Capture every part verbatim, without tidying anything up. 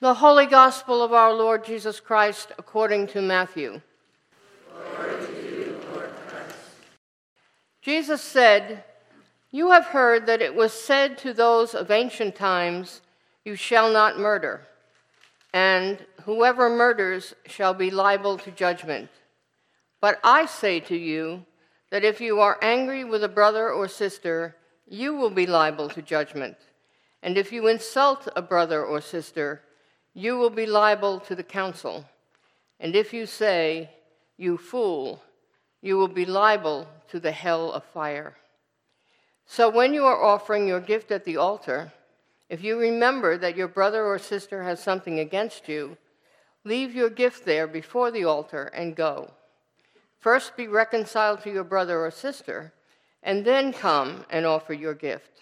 The Holy Gospel of our Lord Jesus Christ according to Matthew. Glory to you, Lord Christ. Jesus said, "You have heard that it was said to those of ancient times, 'You shall not murder,' and 'Whoever murders shall be liable to judgment.' But I say to you that if you are angry with a brother or sister, you will be liable to judgment. And if you insult a brother or sister, you will be liable to the council. And if you say, 'You fool,' you will be liable to the hell of fire. So when you are offering your gift at the altar, if you remember that your brother or sister has something against you, leave your gift there before the altar and go. First be reconciled to your brother or sister, and then come and offer your gift.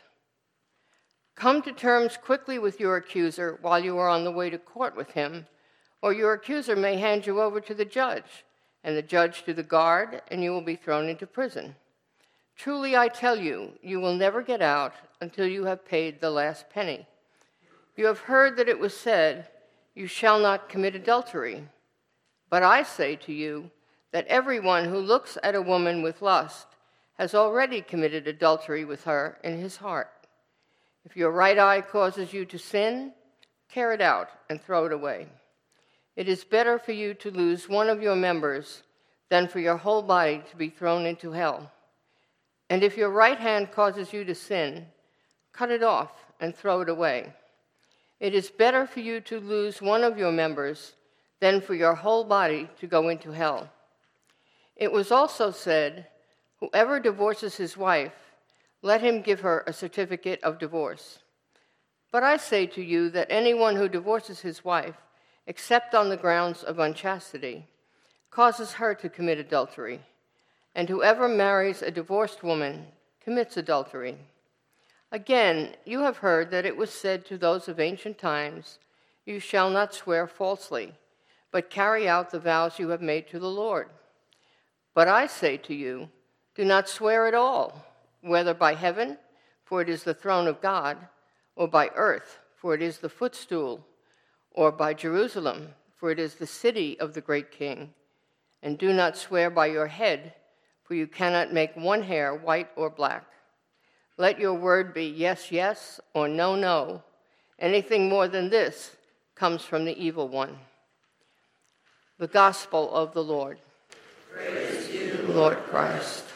Come to terms quickly with your accuser while you are on the way to court with him, or your accuser may hand you over to the judge, and the judge to the guard, and you will be thrown into prison. Truly I tell you, you will never get out until you have paid the last penny. You have heard that it was said, 'You shall not commit adultery.' But I say to you that everyone who looks at a woman with lust has already committed adultery with her in his heart. If your right eye causes you to sin, tear it out and throw it away. It is better for you to lose one of your members than for your whole body to be thrown into hell. And if your right hand causes you to sin, cut it off and throw it away. It is better for you to lose one of your members than for your whole body to go into hell. It was also said, 'Whoever divorces his wife, let him give her a certificate of divorce.' But I say to you that anyone who divorces his wife, except on the grounds of unchastity, causes her to commit adultery, and whoever marries a divorced woman commits adultery. Again, you have heard that it was said to those of ancient times, 'You shall not swear falsely, but carry out the vows you have made to the Lord.' But I say to you, do not swear at all, whether by heaven, for it is the throne of God, or by earth, for it is the footstool, or by Jerusalem, for it is the city of the great king. And do not swear by your head, for you cannot make one hair white or black. Let your word be yes, yes, or no, no. Anything more than this comes from the evil one." The Gospel of the Lord. Praise to you, Lord Christ.